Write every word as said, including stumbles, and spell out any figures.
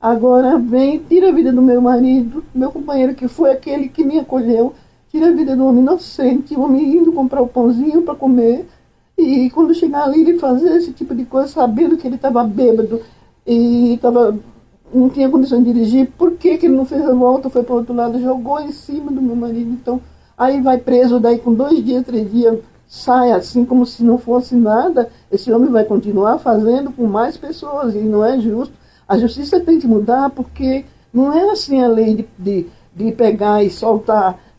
Agora vem, tira a vida do meu marido, meu companheiro, que foi aquele que me acolheu, tira a vida do homem inocente, o homem indo comprar o pãozinho para comer, e quando chegar ali ele fazer esse tipo de coisa, sabendo que ele estava bêbado e tava, não tinha condição de dirigir, por que, que ele não fez a volta, foi para o outro lado, jogou em cima do meu marido. Então, aí vai preso, daí com dois dias, três dias, sai assim como se não fosse nada, esse homem vai continuar fazendo com mais pessoas, e não é justo. A justiça tem que mudar, porque não é assim a lei de, de, de pegar e soltar